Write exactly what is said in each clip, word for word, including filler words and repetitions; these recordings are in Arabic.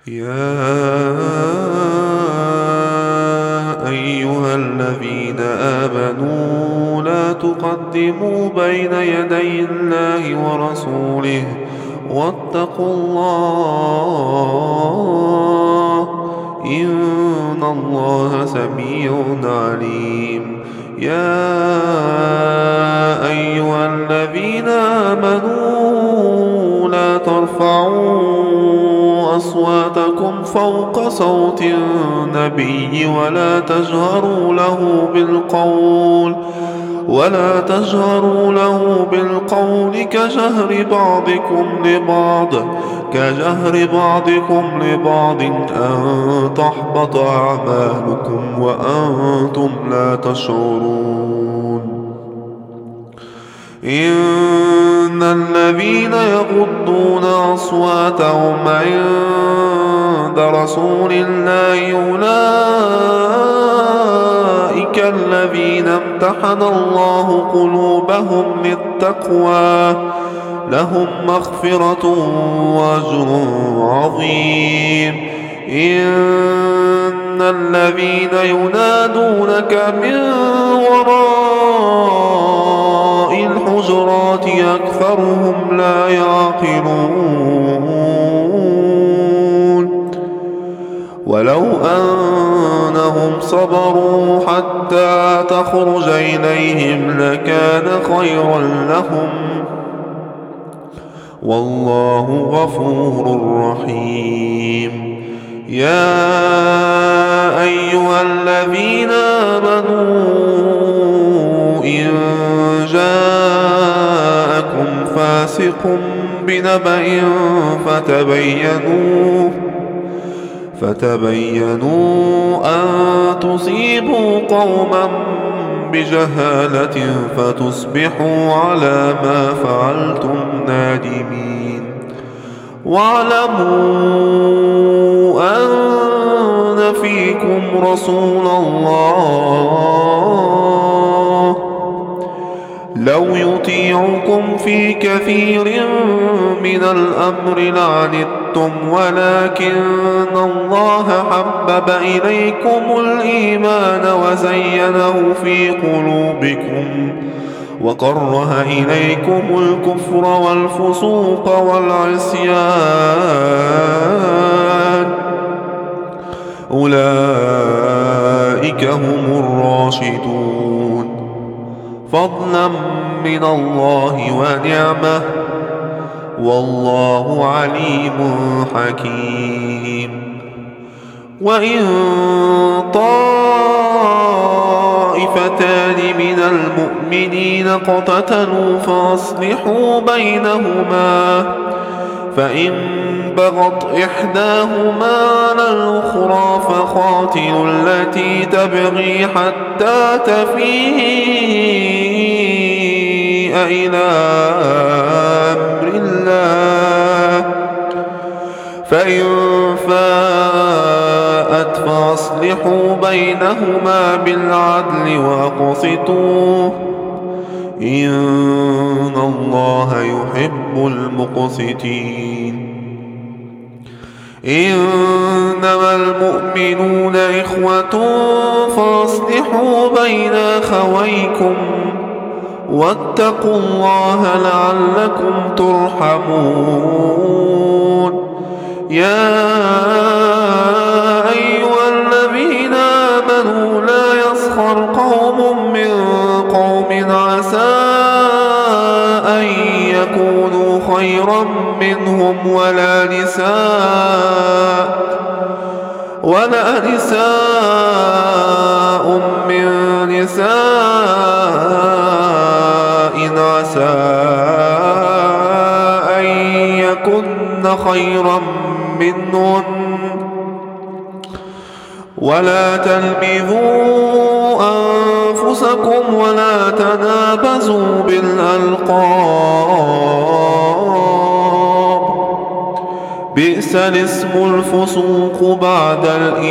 يا أيها الذين آمنوا لا تقدموا بين يدي الله ورسوله واتقوا الله إن الله سميع عليم. يا أيها الذين آمنوا لا ترفعوا أصواتكم فوق صوت النبي ولا تجهروا له بالقول ولا تجهروا له بالقول كجهر بعضكم لبعض كجهر بعضكم لبعض أن تحبط أعمالكم وأنتم لا تشعرون. إن الذين يغضون أصواتهم عند رسول الله أولئك الذين امتحن الله قلوبهم للتقوى لهم مغفرة وأجر عظيم. إن الذين ينادونك من وراء الحجرات أكثرهم لا يعقلون. ولو أنهم صبروا حتى تخرج إليهم لكان خيرا لهم والله غفور رحيم. يا أيها الذين آمنوا إن جاءكم فاسق بنبأ فتبينوا فتبينوا أن تصيبوا قوما بجهالة فتصبحوا على ما فعلتم نادمين. واعلموا أن فيكم رسول الله لو يطيعكم في كثير من الأمر لعنتم ولكن الله حبب إليكم الإيمان وزينه في قلوبكم وكره إليكم الكفر والفسوق والعصيان أولئك هم الراشدون فضلا من الله ونعمة والله عليم حكيم. وإن طائفتان من المؤمنين اقتتلوا فأصلحوا بينهما فإن بغت إحداهما على الأخرى فقاتلوا التي تبغي حتى تفيء إلى أمر الله فإن فاءت فأصلحوا بينهما بالعدل وأقسطوا إن الله يحب المقسطين. إنما المؤمنون إخوة فأصلحوا بين أخويكم واتقوا الله لعلكم ترحمون. يا أيها الذين آمنوا لا يسخر قوم من قوم عسى أن يكونوا خيرا منهم ولا نساء ولا نساء من نساء عسى أن يكن خيرا منهن ولا تلمزوا أنفسكم ولا تنابزوا بالألقاب بئس الاسم الفسوق بعد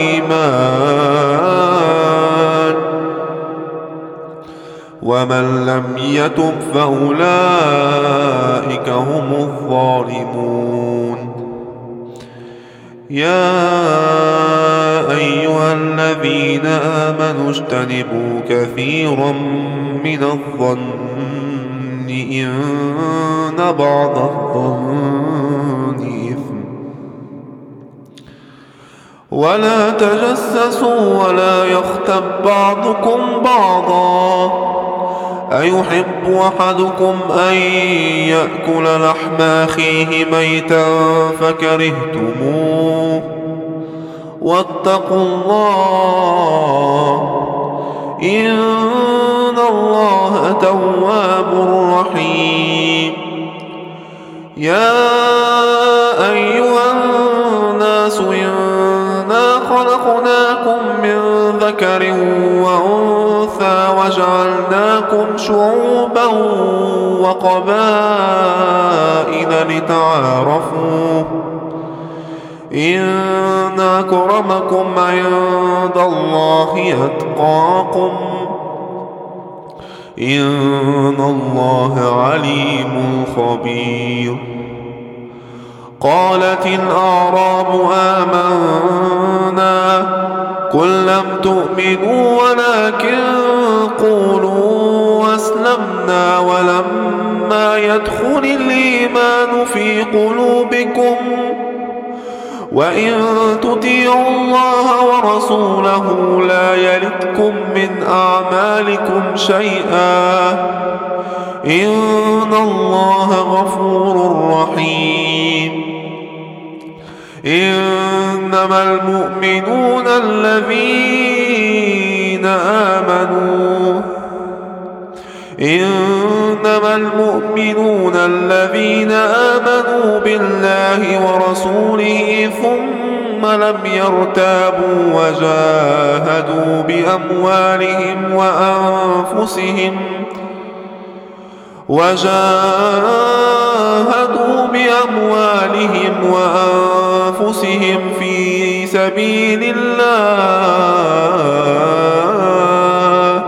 الإيمان ومن لم يتب فأولئك هم الظالمون. يا أيها الذين آمنوا اجتنبوا كثيرا من الظن إن بعض الظن إثم ولا تجسسوا ولا يغتب بعضكم بعضا أيحب أحدكم أن يأكل لحم أخيه ميتا فكرهتموه واتقوا الله إن الله تواب رحيم يا أيها الناس إنا خلقناكم من ذكر وأنثى وجعلناكم شعوبا وقبائل لتعارفوا إن أكرمكم عند الله أتقاكم إن الله عليم خبير قالت الأعراب آمنا قل لم تؤمنوا ولكن قولوا أسلمنا ولما يدخل الإيمان في قلوبكم وإن تطيعوا الله ورسوله لا يلتكم من أعمالكم شيئا إن الله غفور رحيم إنما المؤمنون الذين آمنوا إنما المؤمنون الذين آمنوا بالله ورسوله ثم لم يرتابوا وجاهدوا بأموالهم وأنفسهم وجاهدوا بأموالهم وأنفسهم في سبيل الله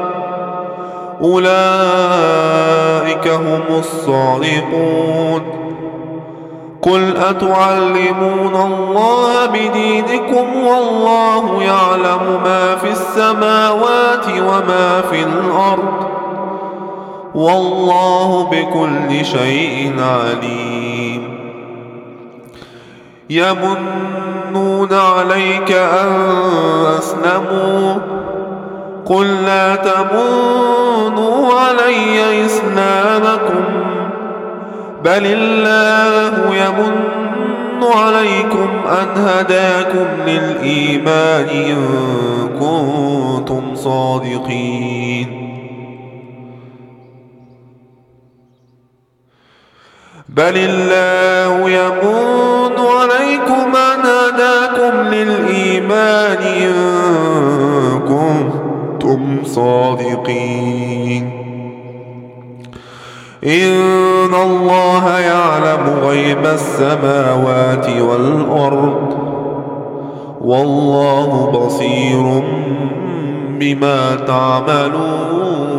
أولئك هم الصادقون قل أتعلمون الله بدينكم والله يعلم ما في السماوات وما في الأرض والله بكل شيء عليم يمنون عليك أن أسلموا قل لا تمنوا علي إسلامكم بل الله يمن عليكم أن هداكم للإيمان إن كنتم صادقين بل الله يمن عليكم أن هداكم للإيمان إن كنتم صادقين إن الله يعلم غيب السماوات والأرض والله بصير بما تعملون